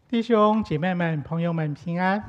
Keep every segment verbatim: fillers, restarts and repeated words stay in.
弟兄姐妹们、朋友们平安。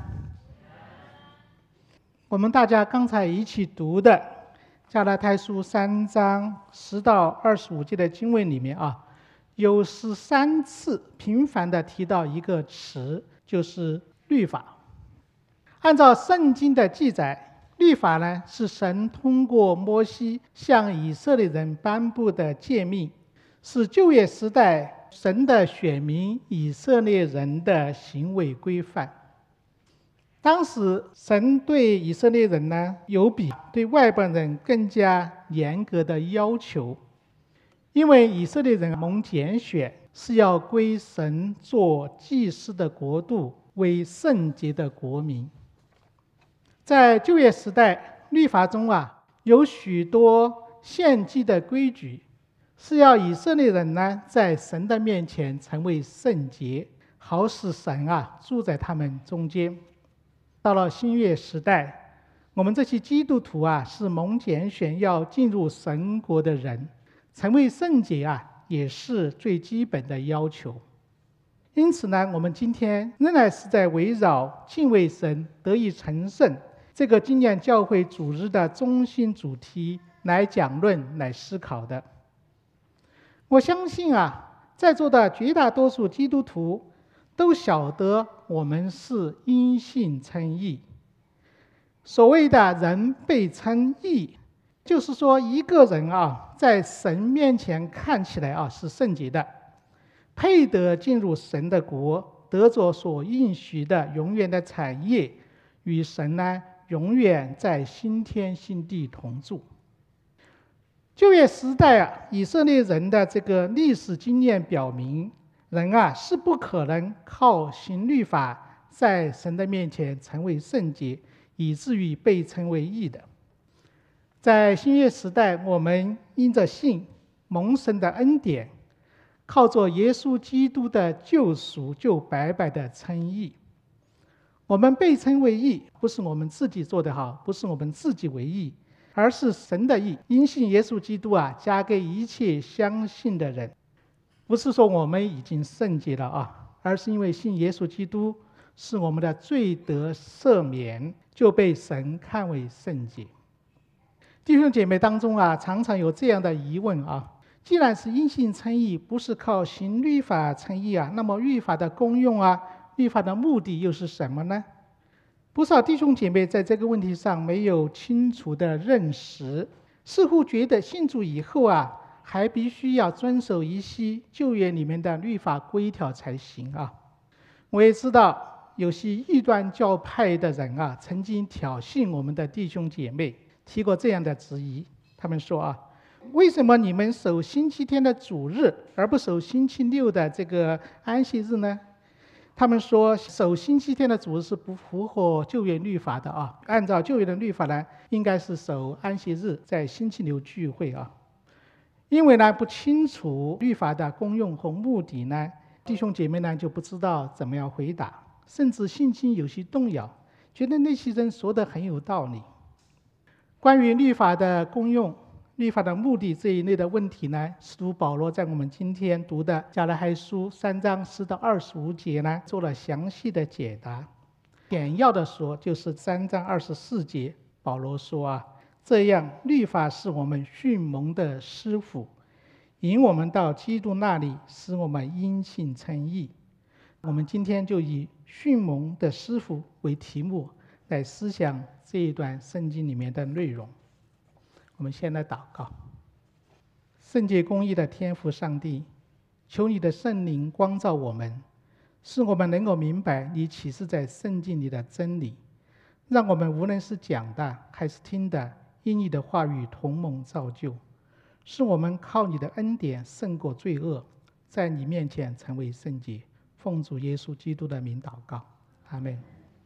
我们大家刚才一起读的加拉太书三章十到二十五节的经文里面啊，有十三次频繁地提到一个词，就是律法。按照圣经的记载，律法呢是神通过摩西向以色列人颁布的诫命，是旧约时代神的选民以色列人的行为规范。当时神对以色列人呢，有比对外邦人更加严格的要求，因为以色列人蒙拣选，是要归神做祭司的国度，为圣洁的国民。在旧约时代，律法中啊，有许多献祭的规矩，是要以色列人呢，在神的面前成为圣洁，好使神啊住在他们中间。到了新约时代，我们这些基督徒啊，是蒙拣选要进入神国的人，成为圣洁啊，也是最基本的要求。因此呢，我们今天仍然是在围绕敬畏神、得以成圣这个纪念教会主日的中心主题来讲论、来思考的。我相信啊，在座的绝大多数基督徒都晓得我们是因信称义。所谓的人被称义，就是说一个人啊，在神面前看起来啊是圣洁的，配得进入神的国，得着所应许的永远的产业，与神呢永远在新天新地同住。旧约时代啊，以色列人的这个历史经验表明，人啊是不可能靠行律法在神的面前成为圣洁，以至于被称为义的。在新约时代，我们因着信蒙神的恩典，靠着耶稣基督的救赎，就白白的称义。我们被称为义，不是我们自己做得好，不是我们自己为义，而是神的义，因信耶稣基督啊，加给一切相信的人。不是说我们已经圣洁了啊，而是因为信耶稣基督，是我们的罪得赦免，就被神看为圣洁。弟兄姐妹当中啊，常常有这样的疑问啊：既然是因信称义，不是靠行律法称义啊，那么律法的功用啊，律法的目的又是什么呢？不少弟兄姐妹在这个问题上没有清楚的认识，似乎觉得信主以后啊，还必须要遵守一些旧约里面的律法规条才行啊。我也知道有些异端教派的人啊，曾经挑衅我们的弟兄姐妹，提过这样的质疑。他们说啊，为什么你们守星期天的主日，而不守星期六的这个安息日呢？他们说守星期天的主日是不符合旧约律法的啊，按照旧约的律法呢，应该是守安息日，在星期六聚会啊。因为呢不清楚律法的功用和目的呢，弟兄姐妹呢就不知道怎么样回答，甚至信心有些动摇，觉得那些人说的很有道理。关于律法的功用、律法的目的这一类的问题呢，使徒保罗在我们今天读的加拉太书三章十到二十五节呢，做了详细的解答。简要的说，就是三章二十四节，保罗说啊，这样律法是我们训蒙的师傅，引我们到基督那里，使我们因信称义。我们今天就以训蒙的师傅为题目来思想这一段圣经里面的内容。我们先来祷告。圣洁公义的天父上帝，求你的圣灵光照我们，使我们能够明白你启示在圣经里的真理，让我们无论是讲的还是听的，因你的话语同蒙造就，使我们靠你的恩典胜过罪恶，在你面前成为圣洁。奉主耶稣基督的名祷告，阿们。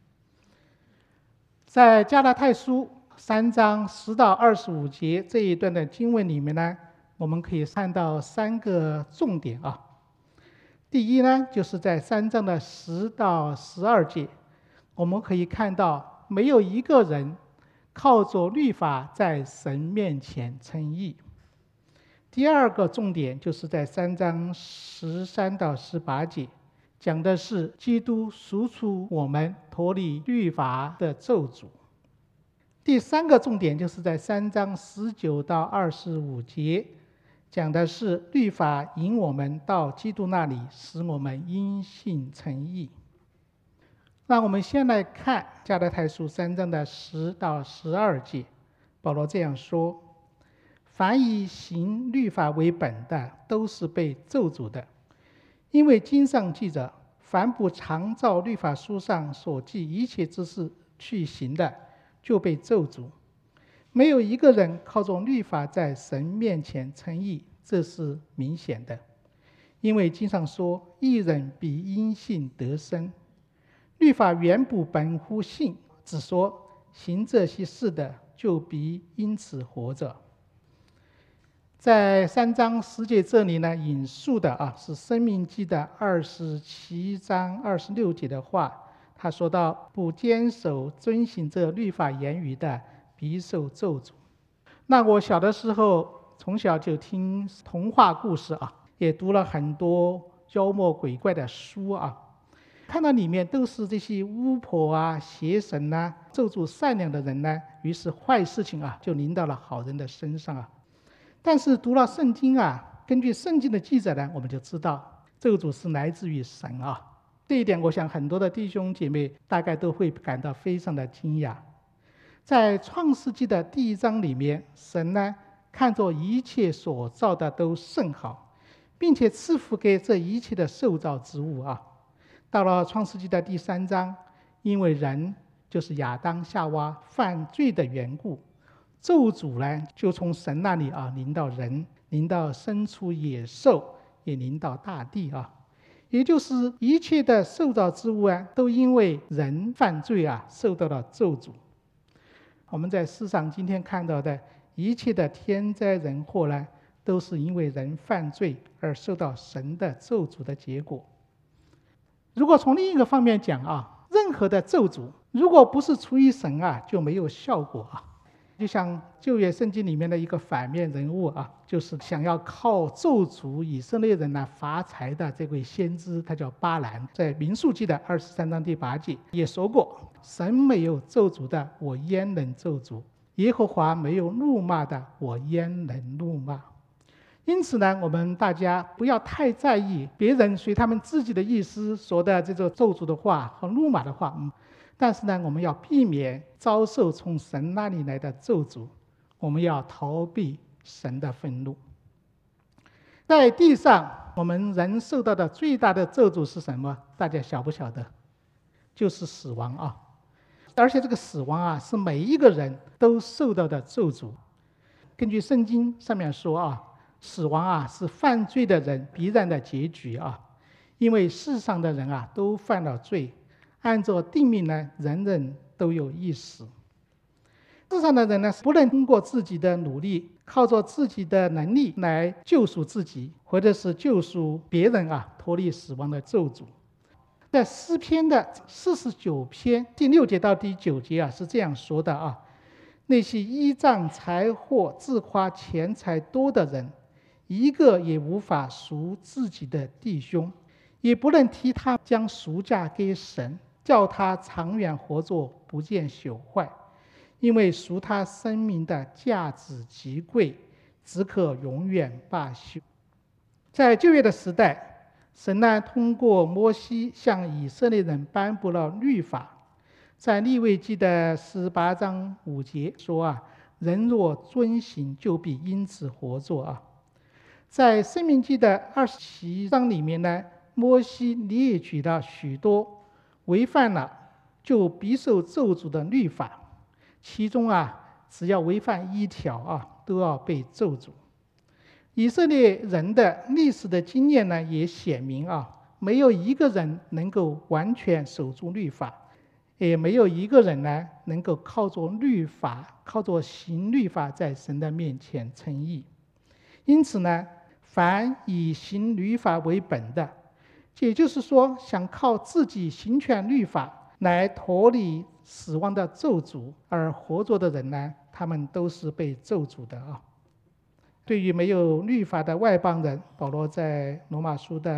在加拉太书三章十到二十五节这一段的经文里面呢，我们可以看到三个重点啊。第一呢，就是在三章的十到十二节，我们可以看到没有一个人靠着律法在神面前称义。第二个重点就是在三章十三到十八节， 讲的是基督赎出我们脱离律法的咒诅。第三个重点就是在三章十九到二十五节，讲的是律法引我们到基督那里，使我们因信称义。让我们先来看加拉太书三章的十到十二节，保罗这样说：凡以行律法为本的，都是被咒诅的。因为经上记着，凡不常照律法书上所记一切之事去行的，就被咒诅。没有一个人靠着律法在神面前称义，这是明显的。因为经上说，义人必因信得生。律法原不本乎信，只说行这些事的，就必因此活着。在三章十节这里呢，引述的啊是申命记的二十七章二十六节的话，他说到：不坚守遵行这律法言语的，必受咒诅。那我小的时候从小就听童话故事啊，也读了很多妖魔鬼怪的书啊，看到里面都是这些巫婆啊、邪神啊，咒诅善良的人呢，于是坏事情啊就临到了好人的身上啊。但是读了圣经啊，根据圣经的记载呢，我们就知道咒诅是来自于神啊。这一点我想很多的弟兄姐妹大概都会感到非常的惊讶。在创世纪的第一章里面，神呢看作一切所造的都甚好，并且赐福给这一切的受造之物啊。到了创世纪的第三章，因为人就是亚当夏娃犯罪的缘故，咒诅呢就从神那里啊临到人，临到牲畜野兽，也临到大地啊。也就是一切的受造之物啊，都因为人犯罪啊受到了咒诅。我们在世上今天看到的一切的天灾人祸呢，都是因为人犯罪而受到神的咒诅的结果。如果从另一个方面讲啊，任何的咒诅如果不是出于神啊，就没有效果啊。就像旧约圣经里面的一个反面人物啊，就是想要靠咒诅以色列人呢发财的这位先知，他叫巴兰，在民数记的二十三章第八节也说过：神没有咒诅的，我焉能咒诅？耶和华没有怒骂的，我焉能怒骂？因此呢，我们大家不要太在意别人随他们自己的意思说的这种咒诅的话和怒骂的话，嗯但是呢，我们要避免遭受从神那里来的咒诅，我们要逃避神的愤怒。在地上，我们人受到的最大的咒诅是什么？大家晓不晓得？就是死亡啊！而且这个死亡啊，是每一个人都受到的咒诅。根据圣经上面说啊，死亡啊是犯罪的人必然的结局啊，因为世上的人啊都犯了罪。按照定命呢，人人都有一死。世上的人呢，不能通过自己的努力，靠着自己的能力来救赎自己，或者是救赎别人啊，脱离死亡的咒诅。在诗篇的四十九篇第六节到第九节啊，是这样说的啊：那些依仗财货、自夸钱财多的人，一个也无法赎自己的弟兄，也不能替他将赎价给神，叫他长远活着，不见朽坏。因为赎他生命的价值极贵，只可永远罢休。在旧约的时代，神呢通过摩西向以色列人颁布了律法。在利未记的十八章五节说啊，人若遵行，就必因此活着啊。在申命记的二十七章里面呢，摩西列举了许多违反了就必受咒诅的律法，其中啊，只要违反一条啊，都要被咒诅。以色列人的历史的经验呢，也显明啊，没有一个人能够完全守住律法，也没有一个人呢能够靠着律法、靠着行律法在神的面前称义。因此呢，凡以行律法为本的，也就是说，想靠自己行全律法来脱离死亡的咒诅而活着的人呢，他们都是被咒诅的啊。对于没有律法的外邦人，保罗在罗马书的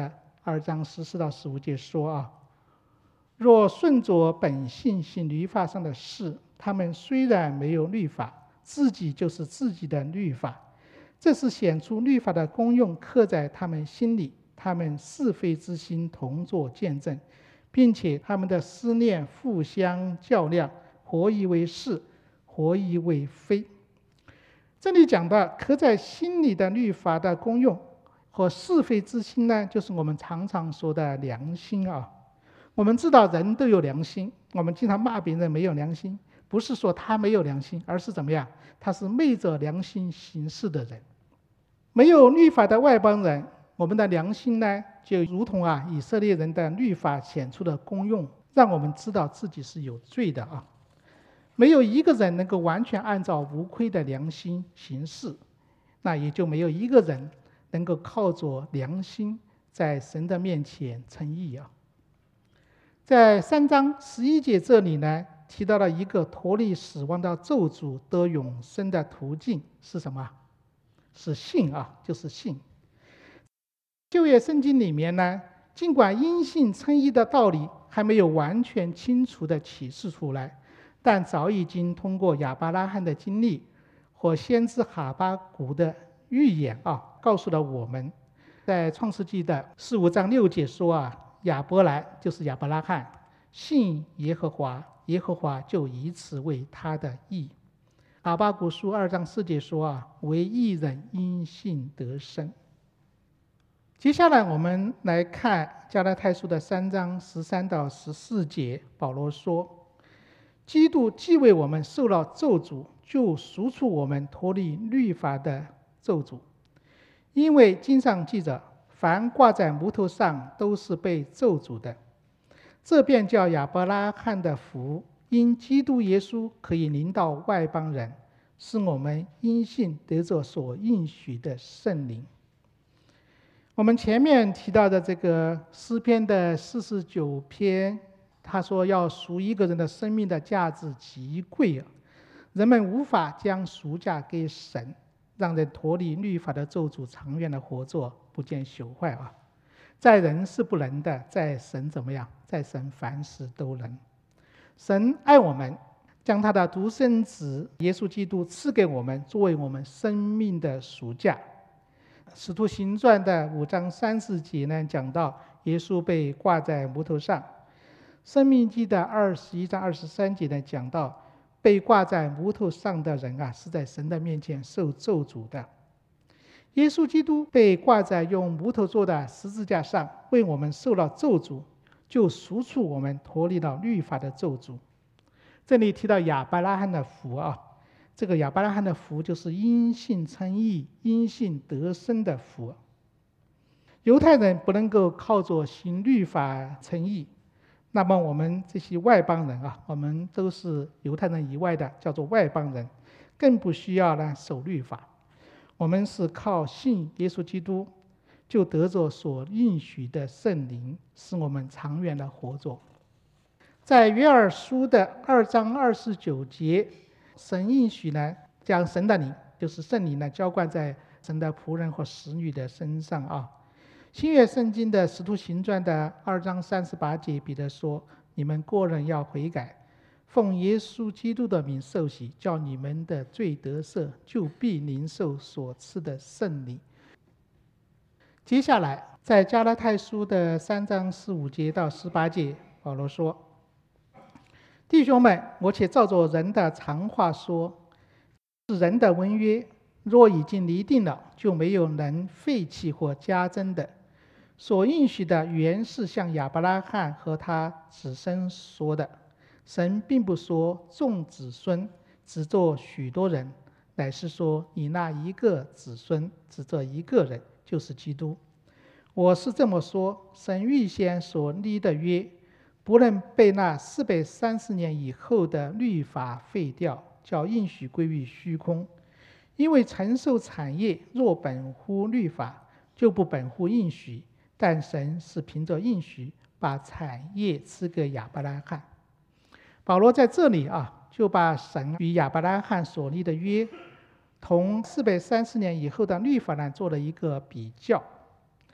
二章十四到十五节说啊，若顺着本性行律法上的事，他们虽然没有律法，自己就是自己的律法。这是显出律法的功用刻在他们心里，他们是非之心同作见证，并且他们的思念互相较量，何以为是，何以为非。这里讲的刻在心里的律法的功用和是非之心呢，就是我们常常说的良心啊。我们知道人都有良心，我们经常骂别人没有良心，不是说他没有良心，而是怎么样？他是昧着良心行事的人。没有律法的外邦人，我们的良心呢，就如同啊以色列人的律法显出的功用，让我们知道自己是有罪的啊。没有一个人能够完全按照无亏的良心行事，那也就没有一个人能够靠着良心在神的面前称义啊。在三章十一节这里呢，提到了一个脱离死亡的咒诅得永生的途径是什么？是信啊，就是信。旧约圣经里面呢，尽管因信称义的道理还没有完全清楚地启示出来，但早已经通过亚伯拉罕的经历和先知哈巴谷的预言啊，告诉了我们。在创世纪的十五章六节说啊，亚伯兰就是亚伯拉罕信耶和华，耶和华就以此为他的义。哈巴谷书二章四节说啊，为义人因信得生。接下来我们来看加拉太书的三章十三到十四节，保罗说，基督既为我们受了咒诅，就赎出我们脱离律法的咒诅。因为经上记着，凡挂在木头上都是被咒诅的。这便叫亚伯拉罕的福，因基督耶稣可以临到外邦人，使我们因信得着所应许的圣灵。我们前面提到的这个诗篇的四十九篇，他说要赎一个人的生命的价值极贵啊，人们无法将赎价给神，让人脱离律法的咒诅，长远的活着，不见朽坏啊。在人是不能的，在神怎么样？在神凡事都能。神爱我们，将他的独生子耶稣基督赐给我们，作为我们生命的赎价。使徒行传的五章三十节呢，讲到耶稣被挂在木头上。申命记的二十一章二十三节呢，讲到被挂在木头上的人啊，是在神的面前受咒诅的。耶稣基督被挂在用木头做的十字架上，为我们受了咒诅，就赎出我们脱离了律法的咒诅。这里提到亚伯拉罕的福啊，这个亚伯拉罕的福就是因信称义、因信得生的福。犹太人不能够靠着行律法称义，那么我们这些外邦人啊，我们都是犹太人以外的，叫做外邦人，更不需要呢守律法。我们是靠信耶稣基督，就得着所应许的圣灵，使我们长远的活着。在约珥书的二章二十九节，神应许呢，将神的灵，就是圣灵呢，浇灌在神的仆人和使女的身上啊。新约圣经的使徒行传的二章三十八节，彼得说：“你们个人要悔改，奉耶稣基督的名受洗，叫你们的罪得赦，就必领受所赐的圣灵。”接下来，在加拉太书的三章十五节到十八节，保罗说：“弟兄们，我且照着人的常话说，是人的文约，若已经离定了，就没有能废弃或加增的。所应许的原是向亚伯拉罕和他子孙说的。神并不说众子孙，只做许多人，乃是说你那一个子孙，只这一个人，就是基督。我是这么说，神预先所立的约，不能被那四百三十年以后的律法废掉，叫应许归于虚空。因为承受产业若本乎律法，就不本乎应许，但神是凭着应许把产业赐给亚伯拉罕。”保罗在这里啊，就把神与亚伯拉罕所立的约，同四百三十年以后的律法呢，做了一个比较。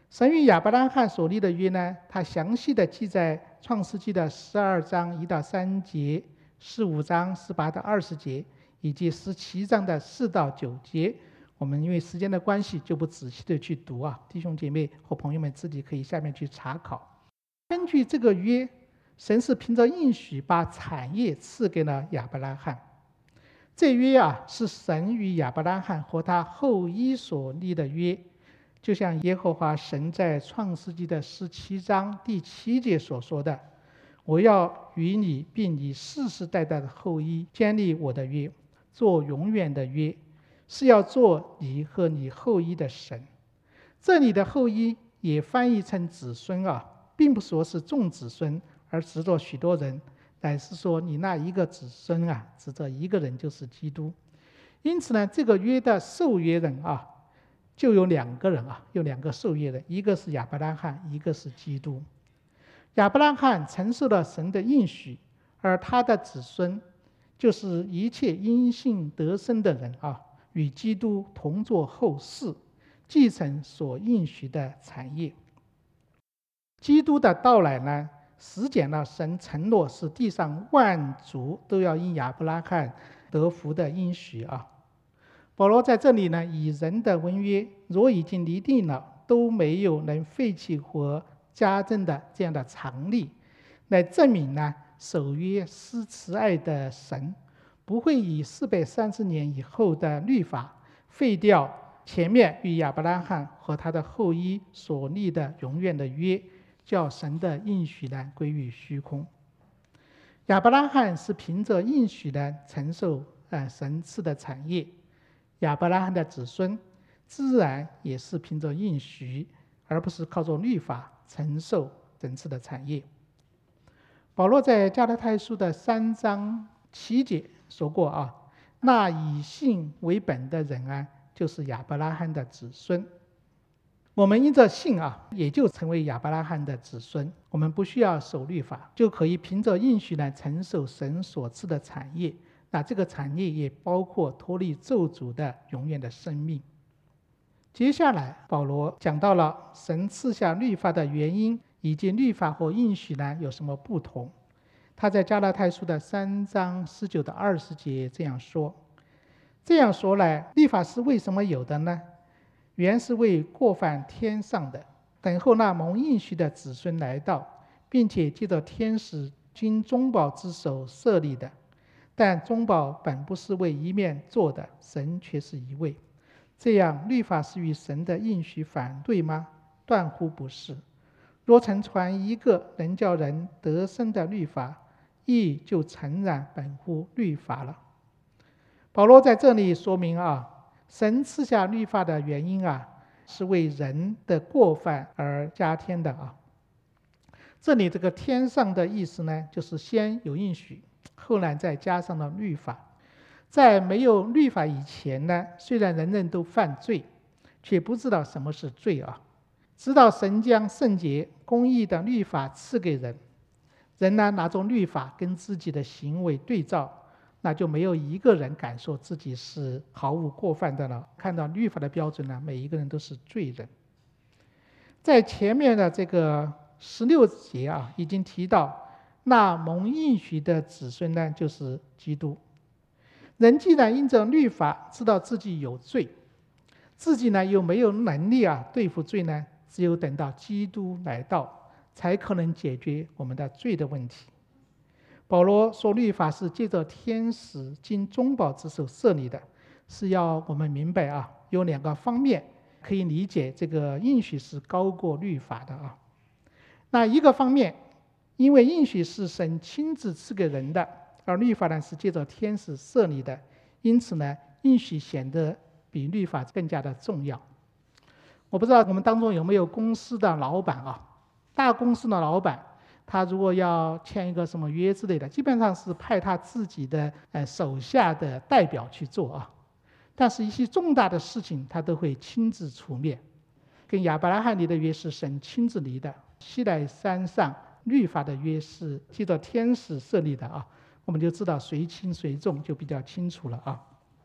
神与亚伯拉罕所立的约呢，它详细的记在创世纪的十二章一到三节、十五章十八到二十节，以及十七章的四到九节。我们因为时间的关系，就不仔细的去读啊，弟兄姐妹和朋友们自己可以下面去查考。根据这个约，神是凭着应许把产业赐给了亚伯拉罕。这约啊，是神与亚伯拉罕和他后裔所立的约，就像耶和华神在创世纪的十七章第七节所说的：“我要与你并你世世代代的后裔建立我的约，做永远的约，是要做你和你后裔的神。”这里的后裔也翻译成子孙啊，并不说是众子孙，而指着许多人，乃是说你那一个子孙啊，指着一个人，就是基督。因此呢，这个约的受约人啊，就有两个人啊，有两个受约人，一个是亚伯拉罕，一个是基督。亚伯拉罕承受了神的应许，而他的子孙就是一切因信得生的人啊，与基督同作后世，继承所应许的产业。基督的到来呢，实践了神承诺是地上万族都要因亚伯拉罕得福的应许啊。保罗在这里呢，以人的文约若已经拟定了，都没有能废弃或加增的这样的常例，来证明呢，守约施慈爱的神不会以四百三十年以后的律法废掉前面与亚伯拉罕和他的后裔所立的永远的约，叫神的应许呢归于虚空。亚伯拉罕是凭着应许呢承受呃神赐的产业，亚伯拉罕的子孙自然也是凭着应许，而不是靠着律法承受神赐的产业。保罗在加拉太书的三章七节说过啊，那以信为本的人啊，就是亚伯拉罕的子孙。我们因着信啊，也就成为亚伯拉罕的子孙。我们不需要守律法，就可以凭着应许来承受神所赐的产业。那这个产业也包括脱离咒诅的永远的生命。接下来，保罗讲到了神赐下律法的原因，以及律法和应许呢有什么不同。他在加拉太书的三章十九到二十节这样说：这样说来，律法是为什么有的呢？原是为过犯天上的，等候那蒙应许的子孙来到，并且借着天使经中保之手设立的。但中保本不是为一面做的，神却是一位。这样，律法是与神的应许反对吗？断乎不是。若曾传一个能叫人得生的律法，亦就诚然本乎律法了。保罗在这里说明啊，神赐下律法的原因啊，是为人的过犯而加添的啊。这里这个天上的意思呢，就是先有应许，后来再加上了律法。在没有律法以前呢，虽然人人都犯罪，却不知道什么是罪啊。直到神将圣洁公义的律法赐给人，人呢拿着律法跟自己的行为对照，那就没有一个人敢说自己是毫无过犯的了。看到律法的标准呢，每一个人都是罪人。在前面的这个十六节啊，已经提到，那蒙应许的子孙呢，就是基督。人既然因着律法知道自己有罪，自己呢又没有能力啊对付罪呢，只有等到基督来到，才可能解决我们的罪的问题。保罗说律法是借着天使经中保之手设立的，是要我们明白啊，有两个方面可以理解这个应许是高过律法的啊。那一个方面，因为应许是神亲自赐给人的，而律法呢是借着天使设立的，因此呢，应许显得比律法更加的重要。我不知道我们当中有没有公司的老板啊？大公司的老板，他如果要签一个什么约之类的，基本上是派他自己的呃手下的代表去做啊。但是一些重大的事情，他都会亲自出面。跟亚伯拉罕立的约是神亲自立的，西奈山上律法的约是借着天使设立的啊。我们就知道谁轻谁重就比较清楚了啊。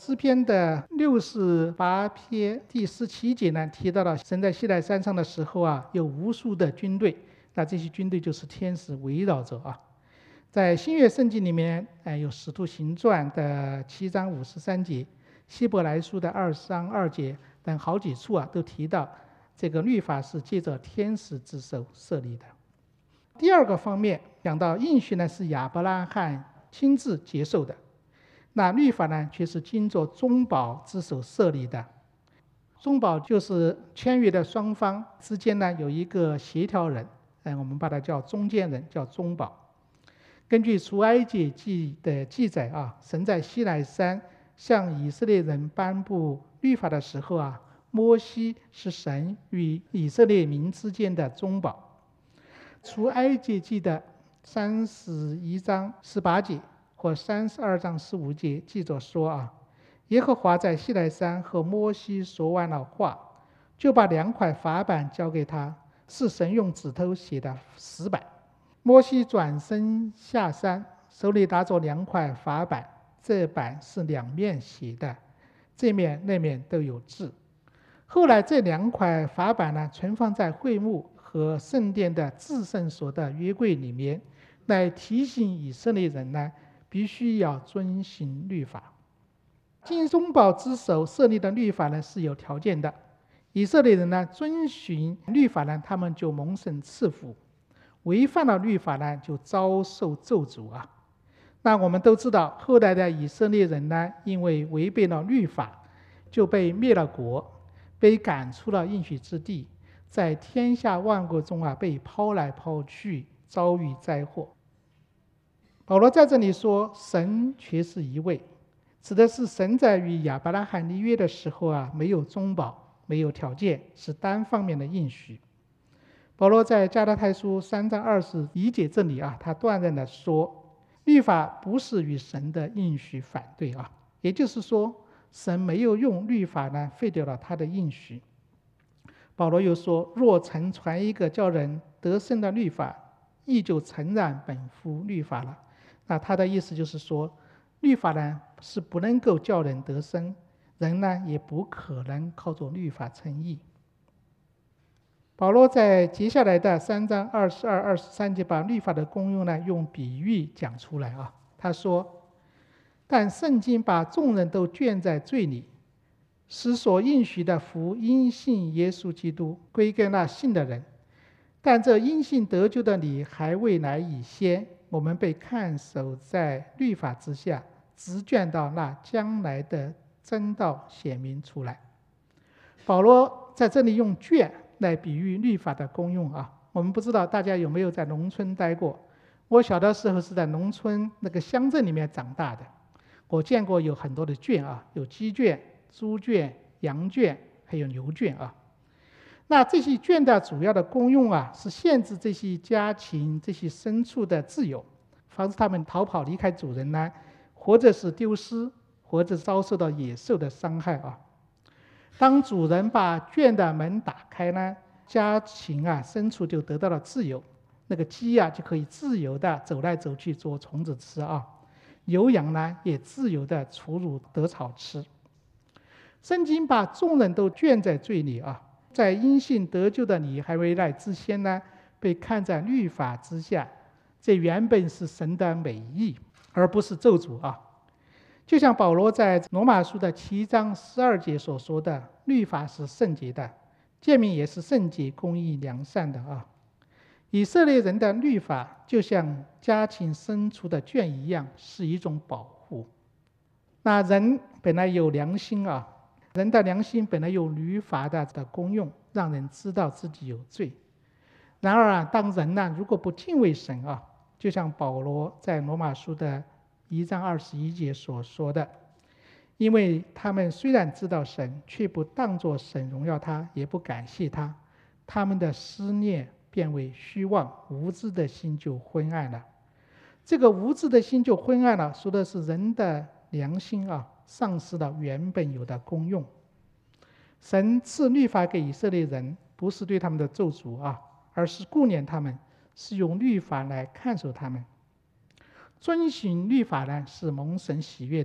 诗篇的六十八篇第十七节呢，提到了神在西奈山上的时候啊，有无数的军队，那这些军队就是天使围绕着啊。在新约圣经里面，哎，有使徒行传的七章五十三节，希伯来书的二章二节等好几处啊，都提到这个律法是借着天使之手设立的。第二个方面讲到应许呢，是亚伯拉罕亲自接受的，那律法呢，却是经着中保之手设立的。中保就是签约的双方之间呢，有一个协调人，哎，我们把它叫中间人，叫中保。根据出埃及记的记载啊，神在西奈山向以色列人颁布律法的时候啊，摩西是神与以色列民之间的中保。出埃及记的三十一章十八节或三十二章十五节记着说啊，耶和华在西奈山和摩西说完了话，就把两块法板交给他，是神用指头写的石板。摩西转身下山，手里拿着两块法板，这板是两面写的，这面那面都有字。后来这两块法板呢，存放在会幕和圣殿的至圣所的约柜里面，来提醒以色列人呢，必须要遵行律法。经中保之手设立的律法呢，是有条件的。以色列人呢，遵循律法呢，他们就蒙神赐福；违反了律法呢，就遭受咒诅啊。那我们都知道，后来的以色列人呢，因为违背了律法，就被灭了国，被赶出了应许之地，在天下万国中啊，被抛来抛去，遭遇灾祸。保罗在这里说，神却是一位，指的是神在与亚伯拉罕立约的时候啊，没有中保，没有条件，是单方面的应许。保罗在加拉太书三章二十一节这里啊，他断然的说，律法不是与神的应许反对啊，也就是说，神没有用律法呢废掉了他的应许。保罗又说，若曾传一个叫人得生的律法，亦就承染本乎律法了。那他的意思就是说，律法呢是不能够叫人得生，人呢也不可能靠着律法称义。保罗在接下来的三章二十二、二十三节把律法的功用呢用比喻讲出来啊。他说，但圣经把众人都圈在罪里，使所应许的福因信耶稣基督归给那信的人。但这因信得救的理还未来以先，我们被看守在律法之下，直卷到那将来的真道显明出来。保罗在这里用卷来比喻律法的功用啊。我们不知道大家有没有在农村待过，我小的时候是在农村那个乡镇里面长大的，我见过有很多的圈啊，有鸡圈、猪圈、羊圈，还有牛圈啊。那这些圈的主要的功用啊，是限制这些家禽、这些牲畜的自由，防止它们逃跑离开主人呢，或者是丢失，或者遭受到野兽的伤害啊。当主人把圈的门打开呢，家禽啊、牲畜就得到了自由。那个鸡啊，就可以自由的走来走去捉虫子吃啊；牛羊呢，也自由的出入得草吃。圣经把众人都圈在罪里啊，在因信得救的你还未来之先呢，被看在律法之下。这原本是神的美意，而不是咒诅啊。就像保罗在罗马书的七章十二节所说的，律法是圣洁的，诫命也是圣洁、公义、良善的啊。以色列人的律法就像家禽牲畜的圈一样，是一种保护。那人本来有良心啊，人的良心本来有律法的的功用，让人知道自己有罪。然而啊，当人呢如果不敬畏神啊，就像保罗在罗马书的一章二十一节所说的，因为他们虽然知道神，却不当作神荣耀他，也不感谢他，他们的思念变为虚妄，无知的心就昏暗了。这个无知的心就昏暗了，说的是人的良心啊，丧失了原本有的功用。神赐律法给以色列人，不是对他们的咒诅啊，而是顾念他们，是用律法来看守他们。遵循律法呢，是蒙神喜悦的啊。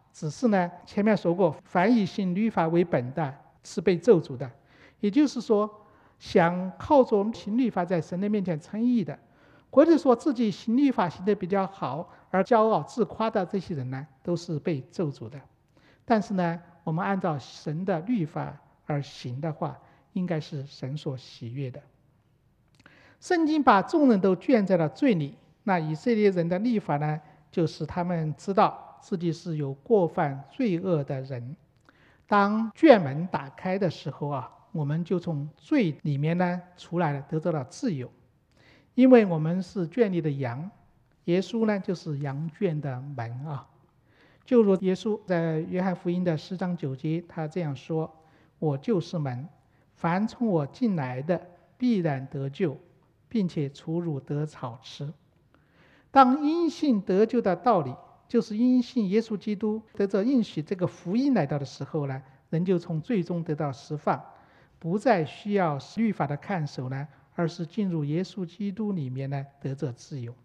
只是呢，前面说过，凡以信律法为本的，是被咒诅的。也就是说，想靠着行律法在神的面前称义的，或者说自己行律法行得比较好而骄傲自夸的这些人呢，都是被咒诅的。但是呢，我们按照神的律法而行的话，应该是神所喜悦的。圣经把众人都圈在了罪里，那以色列人的律法呢，就使他们知道自己是有过犯罪恶的人。当卷门打开的时候啊，我们就从罪里面呢出来了，得到了自由。因为我们是圈里的羊，耶稣呢就是羊圈的门啊。就如耶稣在约翰福音的十章九节，他这样说：“我就是门，凡从我进来的，必然得救，并且出入得草吃。”当因信得救的道理，就是因信耶稣基督得着应许这个福音来到的时候呢，人就从罪中得到释放，不再需要律法的看守呢，而是进入耶稣基督里面呢，得着自由。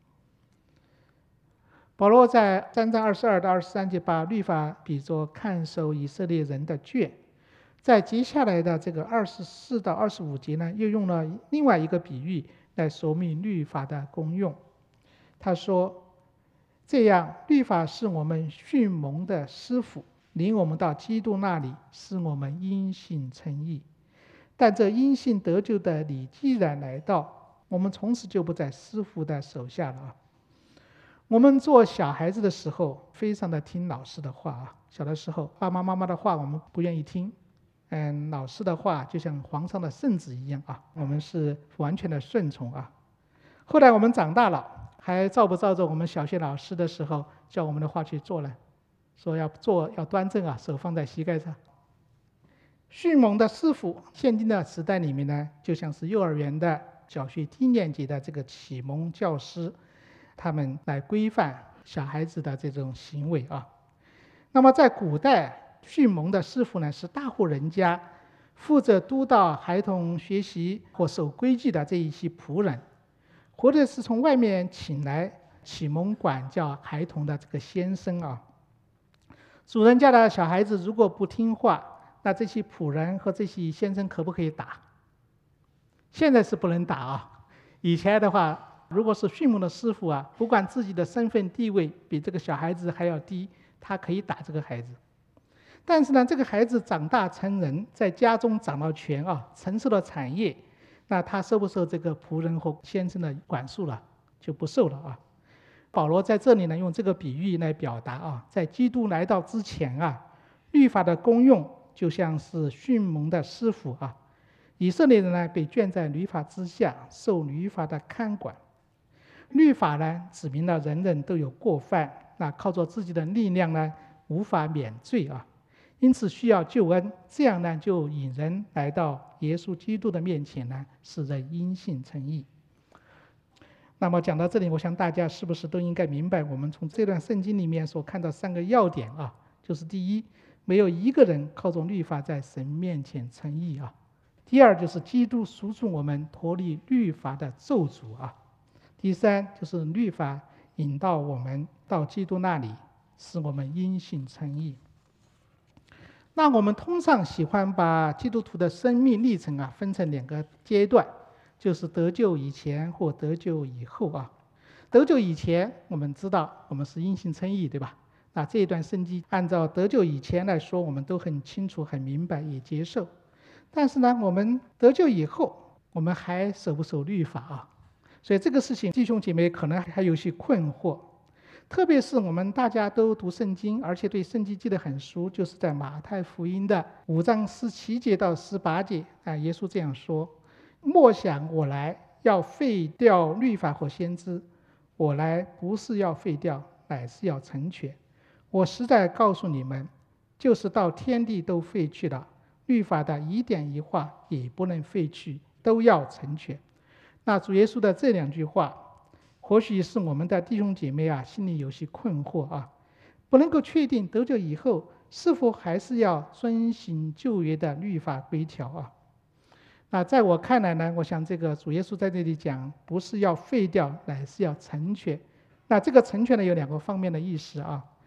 保罗在三章二十二到二十三节把律法比作看守以色列人的圈，在接下来的这个二十四到二十五节呢，又用了另外一个比喻来说明律法的功用。他说：“这样，律法是我们训蒙的师傅，领我们到基督那里，使我们因信称义。但这因信得救的理既然来到，我们从此就不在师傅的手下了。”我们做小孩子的时候，非常的听老师的话啊。小的时候，爸爸妈妈的话我们不愿意听，嗯，老师的话就像皇上的圣旨一样啊，我们是完全的顺从啊。后来我们长大了，还照不照着我们小学老师的时候教我们的话去做呢？说要做要端正啊，手放在膝盖上。训蒙的师傅，现今的时代里面呢，就像是幼儿园的小学低年级的这个启蒙教师，他们来规范小孩子的这种行为啊。那么在古代，训蒙的师傅呢是大户人家负责督导孩童学习或守规矩的这一些仆人，或者是从外面请来启蒙管教孩童的这个先生啊。主人家的小孩子如果不听话，那这些仆人和这些先生可不可以打？现在是不能打啊。以前的话，如果是训蒙的师傅啊，不管自己的身份地位比这个小孩子还要低，他可以打这个孩子。但是呢，这个孩子长大成人，在家中掌了权啊，承受了产业，那他受不受这个仆人或先生的管束了？就不受了啊。保罗在这里呢，用这个比喻来表达啊，在基督来到之前啊，律法的功用就像是训蒙的师傅啊。以色列人呢，被圈在律法之下，受律法的看管。律法呢，指明了人人都有过犯，那靠着自己的力量呢，无法免罪啊，因此需要救恩，这样呢，就引人来到耶稣基督的面前呢，使人因信称义。那么讲到这里，我想大家是不是都应该明白，我们从这段圣经里面所看到三个要点啊，就是第一，没有一个人靠着律法在神面前称义啊；第二，就是基督赎出我们脱离律法的咒诅啊。第三，就是律法引导我们到基督那里，使我们因信称义。那我们通常喜欢把基督徒的生命历程啊分成两个阶段，就是得救以前或得救以后啊。得救以前，我们知道我们是因信称义，对吧？那这一段圣经按照得救以前来说，我们都很清楚、很明白，也接受。但是呢，我们得救以后，我们还守不守律法啊？所以这个事情，弟兄姐妹可能还有些困惑，特别是我们大家都读圣经，而且对圣经记得很熟，就是在马太福音的五章十七节到十八节啊，耶稣这样说：“莫想我来要废掉律法和先知，我来不是要废掉，乃是要成全。我实在告诉你们，就是到天地都废去了，律法的一点一画也不能废去，都要成全。”那主耶稣的这两句话，或许是我们的弟兄姐妹啊心里有些困惑啊，不能够确定得救以后是否还是要遵行旧约的律法规条啊。那在我看来呢，我想这个主耶稣在这里讲，不是要废掉，乃是要成全。那这个成全呢有两个方面的意思啊。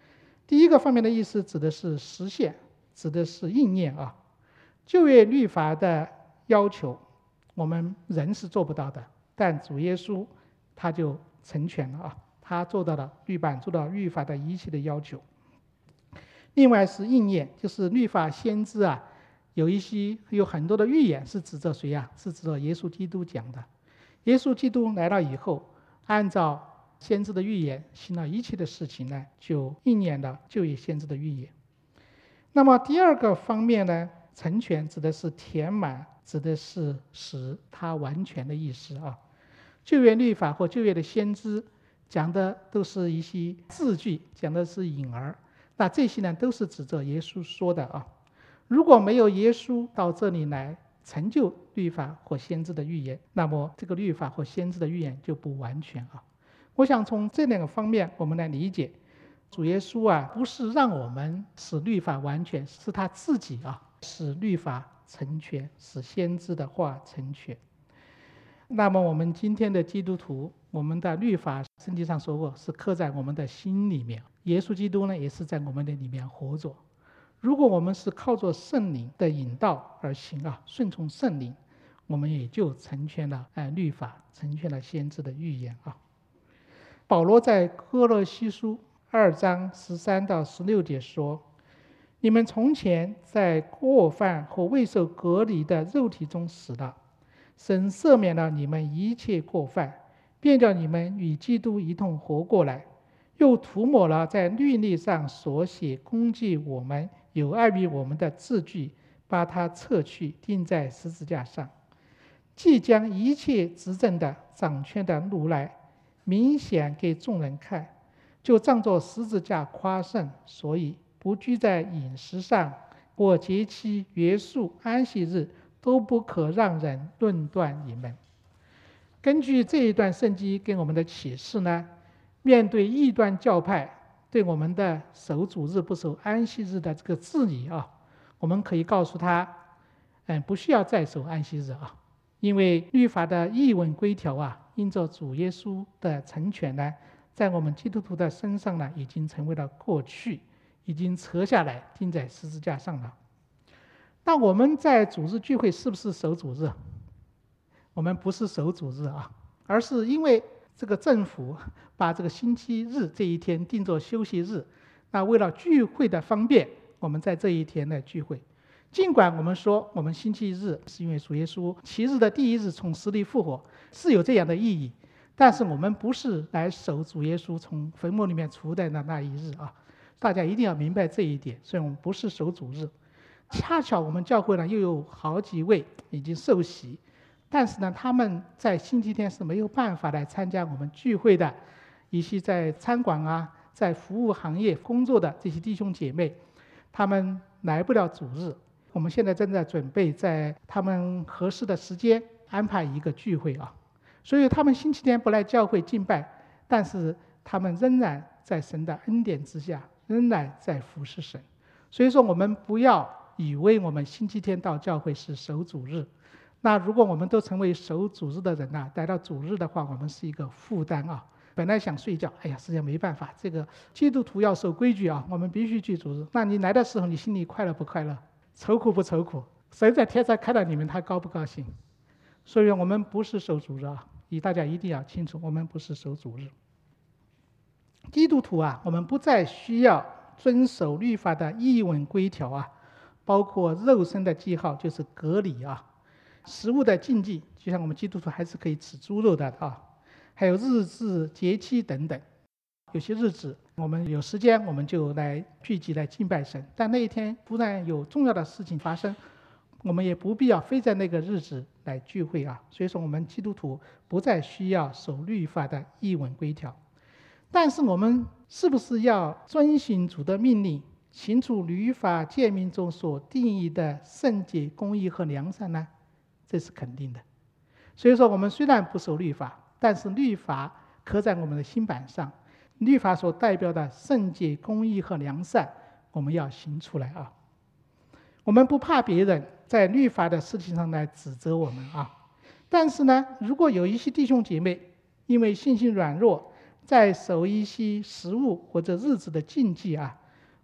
第一个方面的意思指的是实现，指的是应验啊。旧约律法的要求，我们人是做不到的，但主耶稣他就成全了啊，他做到了律版，做到律法的一切的要求。另外是应验，就是律法先知啊，有一些有很多的预言是指着谁啊？是指着耶稣基督讲的。耶稣基督来了以后，按照先知的预言行了一切的事情呢，就应验了旧约先知的预言。那么第二个方面呢，成全指的是填满，指的是使它完全的意思啊。旧约律法或旧约的先知讲的都是一些字句，讲的是引儿，那这些呢都是指着耶稣说的啊。如果没有耶稣到这里来成就律法或先知的预言，那么这个律法或先知的预言就不完全啊。我想从这两个方面我们来理解，主耶稣啊不是让我们使律法完全，是他自己啊使律法成全，使先知的话成全。那么我们今天的基督徒，我们的律法圣经上说过是刻在我们的心里面，耶稣基督呢也是在我们的里面活着。如果我们是靠着圣灵的引导而行啊，顺从圣灵，我们也就成全了哎律法，成全了先知的预言啊。保罗在哥罗西书二章十三到十六节说：“你们从前在过犯和未受隔离的肉体中死了，神赦免了你们一切过犯，便叫你们与基督一同活过来，又涂抹了在律例上所写攻击我们有碍于我们的字句，把它撤去，钉在十字架上。即将一切执政的掌权的如来明显给众人看，就仗着十字架夸胜，所以不拘在饮食上，过节期、约束、安息日，都不可让人论断你们。”根据这一段圣经给我们的启示呢，面对异端教派对我们的守主日不守安息日的这个质疑啊，我们可以告诉他，嗯，不需要再守安息日啊，因为律法的译文规条啊，因着主耶稣的成全呢，在我们基督徒的身上呢，已经成为了过去，已经撤下来，钉在十字架上了。那我们在主日聚会是不是守主日？我们不是守主日啊，而是因为这个政府把这个星期日这一天定作休息日，那为了聚会的方便，我们在这一天来聚会。尽管我们说我们星期日是因为主耶稣七日的第一日从死里复活，是有这样的意义，但是我们不是来守主耶稣从坟墓里面出来的那一日啊，大家一定要明白这一点。所以我们不是守主日，恰巧我们教会呢又有好几位已经受洗，但是呢他们在星期天是没有办法来参加我们聚会的，一些在餐馆啊在服务行业工作的这些弟兄姐妹，他们来不了主日。我们现在正在准备在他们合适的时间安排一个聚会啊，所以他们星期天不来教会敬拜，但是他们仍然在神的恩典之下，仍然在服侍神。所以说我们不要以为我们星期天到教会是守主日，那如果我们都成为守主日的人啊，来到主日的话，我们是一个负担啊。本来想睡觉，哎呀，实在没办法，这个基督徒要守规矩啊，我们必须去主日。那你来的时候，你心里快乐不快乐？愁苦不愁苦？谁在天上看到你们，他高不高兴？所以我们不是守主日啊，大家一定要清楚，我们不是守主日。基督徒啊，我们不再需要遵守律法的译文规条啊，包括肉身的记号，就是隔离啊，食物的禁忌，就像我们基督徒还是可以吃猪肉的啊，还有日子、节期等等。有些日子我们有时间，我们就来聚集来敬拜神，但那一天突然有重要的事情发生，我们也不必要非在那个日子来聚会啊。所以说我们基督徒不再需要守律法的译文规条。但是我们是不是要遵行主的命令，行出律法诫命中所定义的圣洁、公义和良善呢？这是肯定的。所以说我们虽然不守律法，但是律法刻在我们的心板上，律法所代表的圣洁、公义和良善，我们要行出来啊。我们不怕别人在律法的事情上来指责我们啊。但是呢，如果有一些弟兄姐妹因为信心软弱，在守一些食物或者日子的禁忌啊，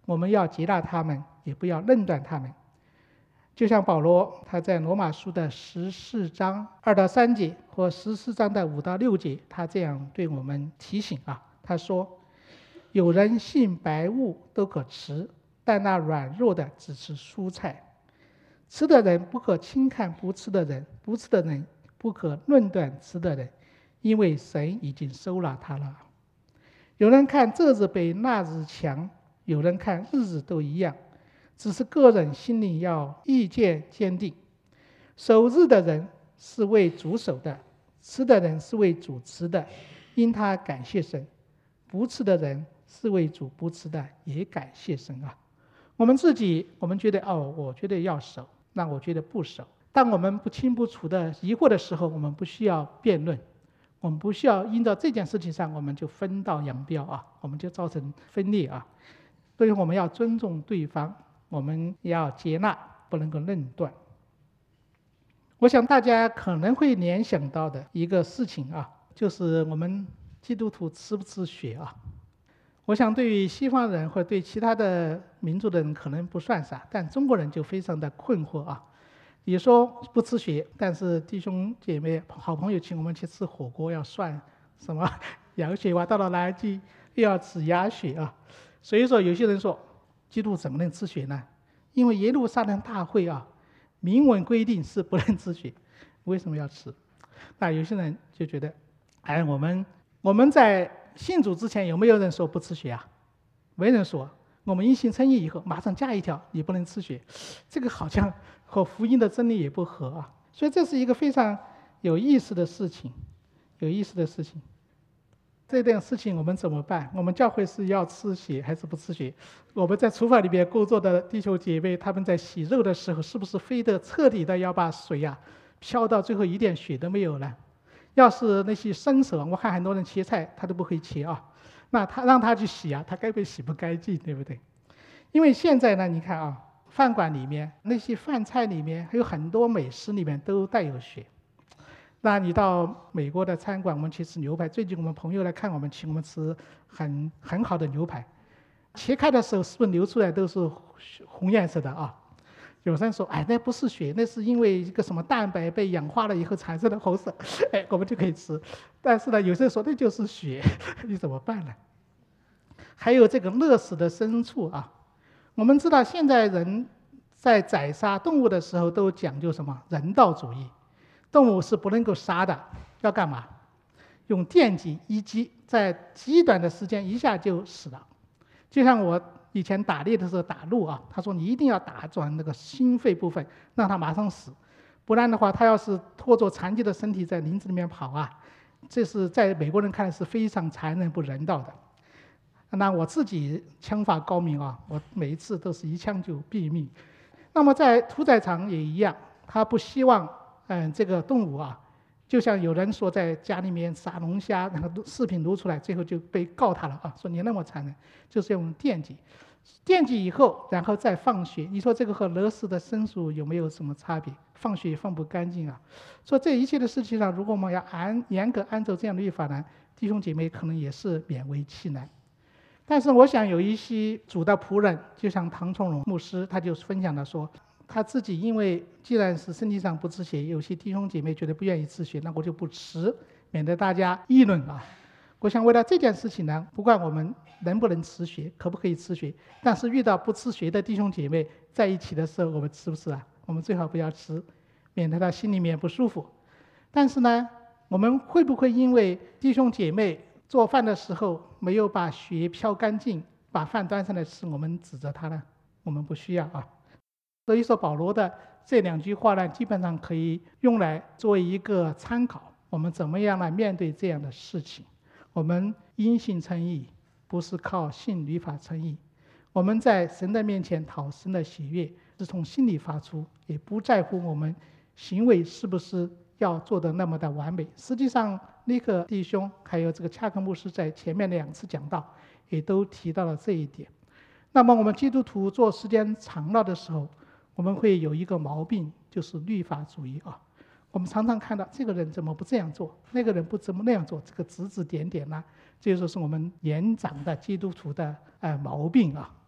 我们要接纳他们，也不要论断他们。就像保罗他在罗马书的十四章二到三节或十四章的五到六节，他这样对我们提醒啊，他说：有人信白物都可吃，但那软弱的只吃蔬菜。吃的人不可轻看不吃的人，不吃的人不可论断吃的人，因为神已经收纳他了。有人看这日比那日强，有人看日日都一样，只是个人心里要意见坚定。守日的人是为主守的，吃的人是为主吃的，因他感谢神；不吃的人是为主不吃的，也感谢神啊。我们自己，我们觉得哦，我觉得要守，那我觉得不守。当我们不清不楚的疑惑的时候，我们不需要辩论，我们不需要因着这件事情上我们就分道扬镳啊，我们就造成分裂啊。所以我们要尊重对方，我们要接纳，不能够论断。我想大家可能会联想到的一个事情啊，就是我们基督徒吃不吃血啊？我想对于西方人或对其他的民族的人可能不算啥，但中国人就非常的困惑啊。你说不吃血，但是弟兄姐妹、好朋友请我们去吃火锅，要涮什么羊血哇，到了南京又要吃鸭血啊。所以说有些人说，基督怎么能吃血呢？因为耶路撒冷大会啊，明文规定是不能吃血，为什么要吃？那有些人就觉得，哎，我们我们在信主之前有没有人说不吃血啊？没人说。我们因信称义以后，马上加一条，你不能吃血，这个好像和福音的真理也不合啊。所以这是一个非常有意思的事情，有意思的事情。这件事情我们怎么办？我们教会是要吃血还是不吃血？我们在厨房里面工作的弟兄姐妹，他们在洗肉的时候，是不是非得彻底的要把水啊飘到最后一点血都没有呢？要是那些生手，我看很多人切菜他都不会切啊，那他让他去洗啊，他该不会洗不干净，对不对？因为现在呢，你看啊，饭馆里面那些饭菜里面还有很多美食里面都带有血。那你到美国的餐馆，我们去吃牛排，最近我们朋友来看我们，请我们吃很很好的牛排，切开的时候是不是流出来都是红颜色的啊？有人说，哎，那不是血，那是因为一个什么蛋白被氧化了以后产生的红色，哎，我们就可以吃。但是呢，有些人说那就是血，你怎么办呢？还有这个乐死的牲畜啊，我们知道现在人在宰杀动物的时候都讲究什么人道主义，动物是不能够杀的，要干嘛？用电击一击，在极短的时间一下就死了。就像我以前打猎的时候打鹿啊，他说你一定要打转那个心肺部分，让它马上死，不然的话，他要是拖着残疾的身体在林子里面跑啊，这是在美国人看来是非常残忍不人道的。那我自己枪法高明啊，我每一次都是一枪就毙命。那么在屠宰场也一样，他不希望嗯这个动物啊，就像有人说在家里面杀龙虾，然后视频录出来，最后就被告他了啊，说你那么残忍，就是用电击，电击以后，然后再放血。你说这个和勒死的牲畜有没有什么差别？放血也放不干净啊。说这一切的事情上，如果我们要按严格按照这样的律法呢，弟兄姐妹可能也是勉为其难。但是我想有一些主的仆人，就像唐崇荣牧师，他就分享了说，他自己因为既然是身体上不吃血，有些弟兄姐妹觉得不愿意吃血，那我就不吃，免得大家议论啊。我想为了这件事情呢，不管我们能不能吃血，可不可以吃血，但是遇到不吃血的弟兄姐妹在一起的时候，我们吃不吃啊？我们最好不要吃，免得他心里面不舒服。但是呢，我们会不会因为弟兄姐妹做饭的时候没有把血漂干净，把饭端上来吃，我们指责他呢？我们不需要啊。所以说保罗的这两句话呢，基本上可以用来作为一个参考，我们怎么样来面对这样的事情。我们因信称义，不是靠信律法称义。我们在神的面前讨神的喜悦，是从心里发出，也不在乎我们行为是不是要做得那么的完美。实际上尼克弟兄还有这个恰克牧师在前面两次讲道也都提到了这一点。那么我们基督徒做时间长了的时候，我们会有一个毛病，就是律法主义啊。我们常常看到这个人怎么不这样做，那个人不怎么那样做，这个指指点点呢、啊，这就是我们年长的基督徒的呃毛病啊。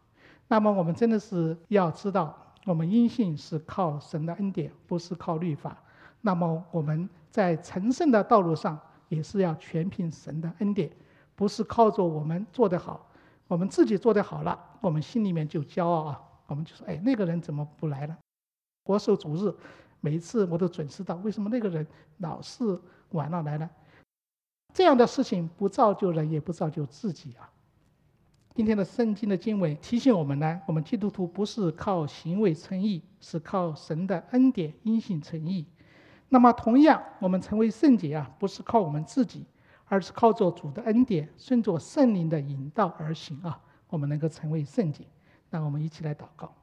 那么我们真的是要知道，我们因信是靠神的恩典，不是靠律法。那么我们在成圣的道路上，也是要全凭神的恩典，不是靠着我们做得好，我们自己做得好了，我们心里面就骄傲啊，我们就说，哎，那个人怎么不来了？国寿主日，每一次我都准时到，为什么那个人老是晚了来了？这样的事情不造就人，也不造就自己啊。今天的圣经的经文提醒我们呢，我们基督徒不是靠行为称义，是靠神的恩典因信称义。那么同样，我们成为圣洁啊，不是靠我们自己，而是靠着主的恩典，顺着圣灵的引导而行啊，我们能够成为圣洁。那我们一起来祷告。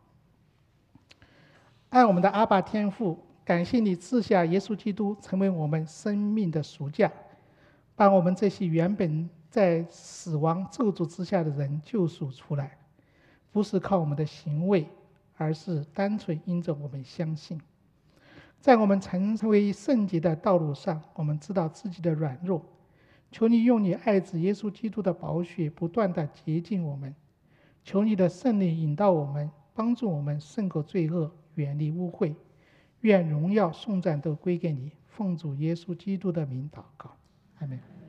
爱我们的阿爸天父，感谢你赐下耶稣基督成为我们生命的赎价，把我们这些原本在死亡咒诅之下的人救赎出来，不是靠我们的行为，而是单纯因着我们相信。在我们成为圣洁的道路上，我们知道自己的软弱，求你用你爱子耶稣基督的宝血不断地洁净我们，求你的圣灵引导我们，帮助我们胜过罪恶，远离污秽。愿荣耀颂赞都归给你，奉主耶稣基督的名祷告，阿们。